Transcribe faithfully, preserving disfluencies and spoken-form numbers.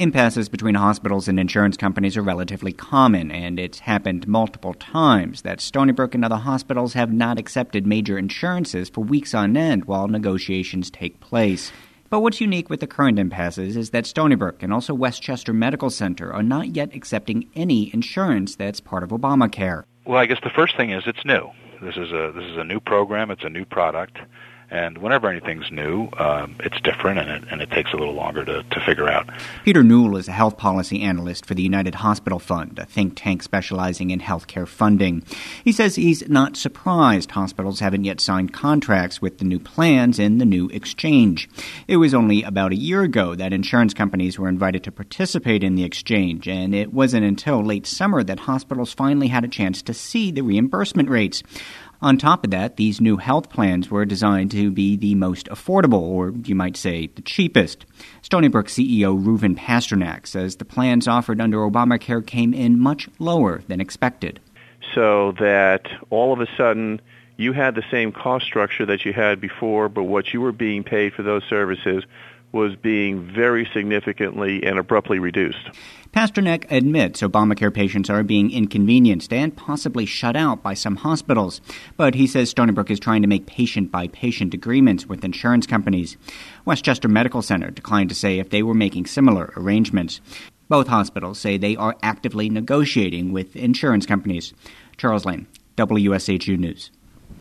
Impasses between hospitals and insurance companies are relatively common, and it's happened multiple times that Stony Brook and other hospitals have not accepted major insurances for weeks on end while negotiations take place. But what's unique with the current impasses is that Stony Brook and also Westchester Medical Center are not yet accepting any insurance that's part of Obamacare. Well, I guess the first thing is it's new. This is a this is a new program. It's a new product. And whenever anything's new, um, it's different, and it, and it takes a little longer to, to figure out. Peter Newell is a health policy analyst for the United Hospital Fund, a think tank specializing in healthcare funding. He says he's not surprised hospitals haven't yet signed contracts with the new plans in the new exchange. It was only about a year ago that insurance companies were invited to participate in the exchange, and it wasn't until late summer that hospitals finally had a chance to see the reimbursement rates. On top of that, these new health plans were designed to be the most affordable, or you might say the cheapest. Stony Brook C E O Reuven Pasternak says the plans offered under Obamacare came in much lower than expected. So that all of a sudden you had the same cost structure that you had before, but what you were being paid for those services was being very significantly and abruptly reduced. Pasternak admits Obamacare patients are being inconvenienced and possibly shut out by some hospitals, but he says Stony Brook is trying to make patient-by-patient agreements with insurance companies. Westchester Medical Center declined to say if they were making similar arrangements. Both hospitals say they are actively negotiating with insurance companies. Charles Lane, W S H U News.